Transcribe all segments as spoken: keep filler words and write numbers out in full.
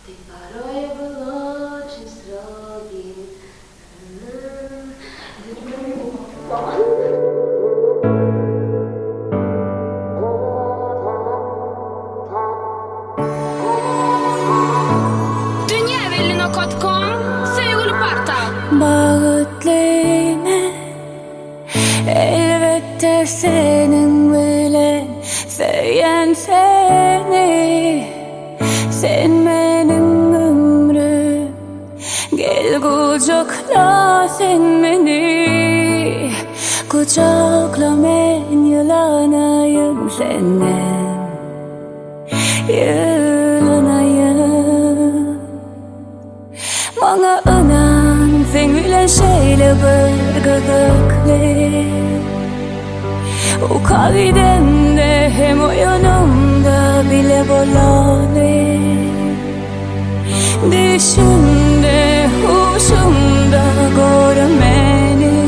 Paroj było czymś srogim. Dünyavelli nokta com sevgili parta. Bağıtlayın elbette senin bilen söyleyen seni. Sen benim ömrüm, gel kucakla sen beni. Kucakla men yılanayım senden, yılanayım. Bana inan sen bilen şeyle bir gıdıklı. O kalbimde hem o yanımda bile bolalı. Düşümde, huşumda görmeni.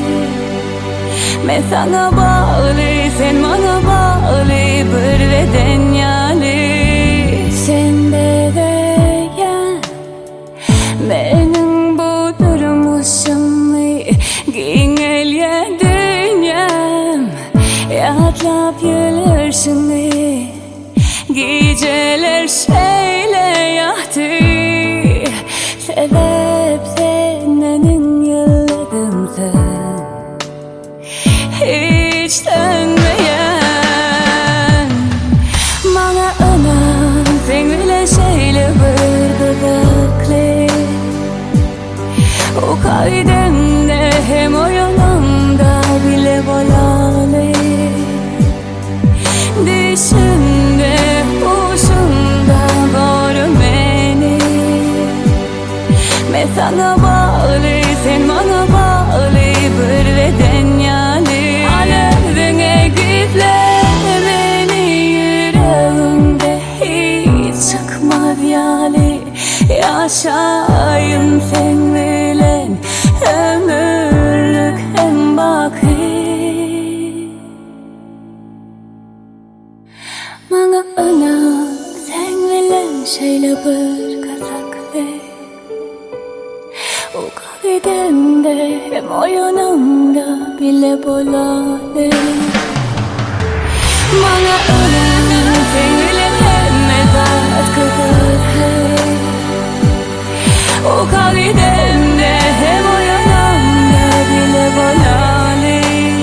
Ben sana bağlı, sen bana bağlı. Bir beden yalı. Sen de değen benim bu durmuşumu giyinelye dünyam. Yatlap yılırşını geceler şeyle yahtı. Sebep senin yıllarımsın, hiç dönmeyen. Bana inan sen bile şeyle bir gıdıklı. O kalbimde hem o yanımda bile bolalı. Düşümde, huşumda görmeni. Ben sana bağlı, sen bana bağlı. Bir beden yalı. Alevine gizle beni yüreğimde. Hiç çıkmaz yalı. Yaşayım sen bilen ömürlük hem baki. Bana inan sen bilen şeyle bir kazaklı. O kalbimde hem o yanımda bile bolalı. Bana inan sen bilen hem mezat kızarlı. O kalbimde hem o yanımda bile bolalı.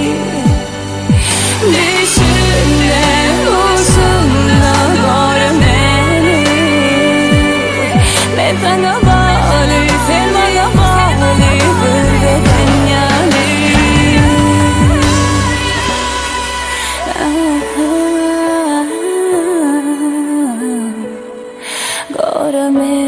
Düşümde, huşumda görmeni. Ben sana bağlı, sen bana bağlı. Bir beden yalı. Görmeni.